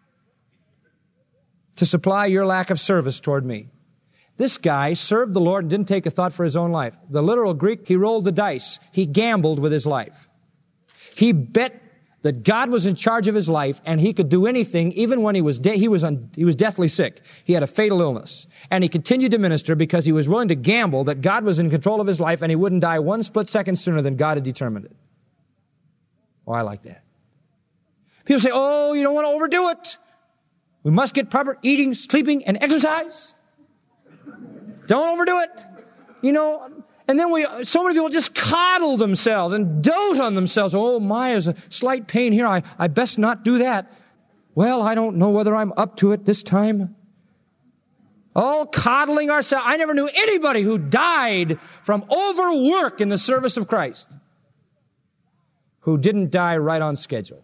to supply your lack of service toward me. This guy served the Lord and didn't take a thought for his own life. The literal Greek, he rolled the dice. He gambled with his life. He bet that God was in charge of his life and he could do anything even when he was deathly sick. He had a fatal illness. And he continued to minister because he was willing to gamble that God was in control of his life and he wouldn't die one split second sooner than God had determined it. Oh, I like that. People say, you don't want to overdo it. We must get proper eating, sleeping, and exercise. Don't overdo it. And then so many people just coddle themselves and dote on themselves. Oh my, there's a slight pain here. I best not do that. Well, I don't know whether I'm up to it this time. All coddling ourselves. I never knew anybody who died from overwork in the service of Christ who didn't die right on schedule.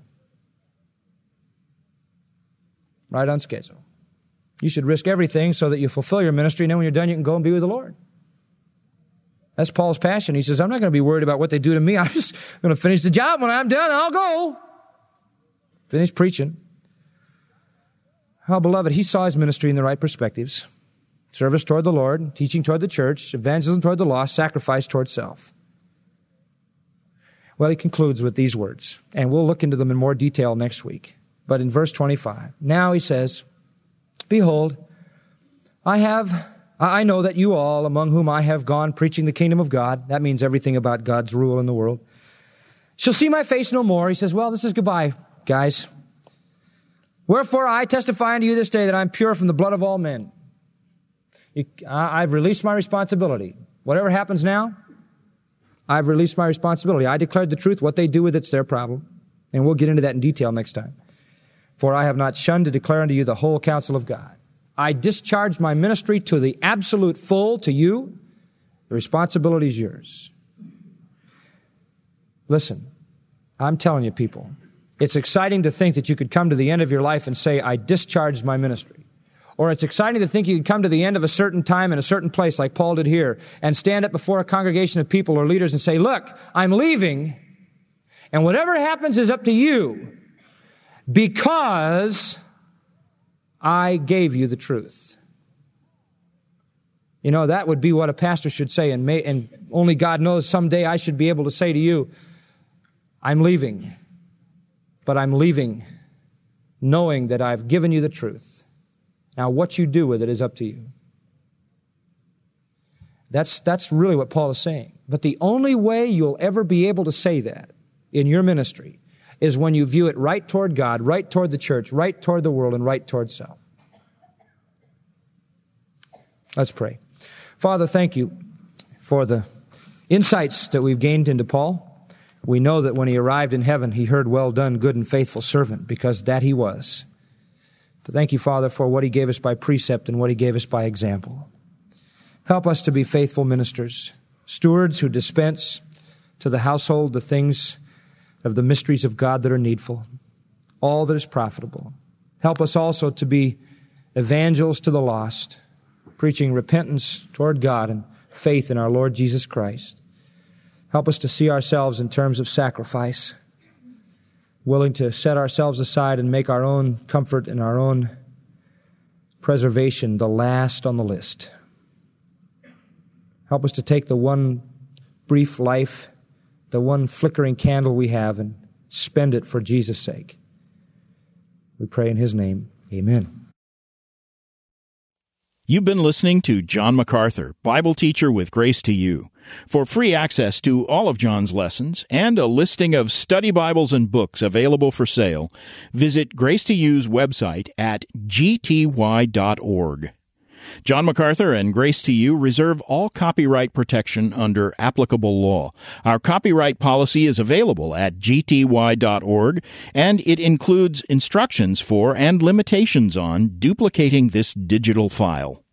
Right on schedule. You should risk everything so that you fulfill your ministry, and then when you're done, you can go and be with the Lord. That's Paul's passion. He says, I'm not going to be worried about what they do to me. I'm just going to finish the job. When I'm done, I'll go. Finish preaching. How beloved, he saw his ministry in the right perspectives. Service toward the Lord, teaching toward the church, evangelism toward the lost, sacrifice toward self. Well, he concludes with these words, and we'll look into them in more detail next week. But in verse 25, now he says, Behold, I know that you all, among whom I have gone preaching the kingdom of God, that means everything about God's rule in the world, shall see my face no more. He says, well, this is goodbye, guys. Wherefore I testify unto you this day that I'm pure from the blood of all men. I've released my responsibility. Whatever happens now, I've released my responsibility. I declared the truth. What they do with it's their problem. And we'll get into that in detail next time. For I have not shunned to declare unto you the whole counsel of God. I discharged my ministry to the absolute full to you. The responsibility is yours. Listen, I'm telling you, people, it's exciting to think that you could come to the end of your life and say, I discharged my ministry. Or it's exciting to think you could come to the end of a certain time in a certain place like Paul did here and stand up before a congregation of people or leaders and say, look, I'm leaving, and whatever happens is up to you because I gave you the truth. You know, that would be what a pastor should say, and only God knows someday I should be able to say to you, I'm leaving, but I'm leaving knowing that I've given you the truth. Now, what you do with it is up to you. That's really what Paul is saying. But the only way you'll ever be able to say that in your ministry is when you view it right toward God, right toward the church, right toward the world, and right toward self. Let's pray. Father, thank you for the insights that we've gained into Paul. We know that when he arrived in heaven, he heard, well done, good and faithful servant, because that he was. So thank you, Father, for what he gave us by precept and what he gave us by example. Help us to be faithful ministers, stewards who dispense to the household the things of the mysteries of God that are needful, all that is profitable. Help us also to be evangelists to the lost, preaching repentance toward God and faith in our Lord Jesus Christ. Help us to see ourselves in terms of sacrifice, willing to set ourselves aside and make our own comfort and our own preservation the last on the list. Help us to take the one brief life, the one flickering candle we have, and spend it for Jesus' sake. We pray in his name. Amen. You've been listening to John MacArthur, Bible teacher with Grace to You. For free access to all of John's lessons and a listing of study Bibles and books available for sale, visit Grace to You's website at gty.org. John MacArthur and Grace to You reserve all copyright protection under applicable law. Our copyright policy is available at gty.org, and it includes instructions for and limitations on duplicating this digital file.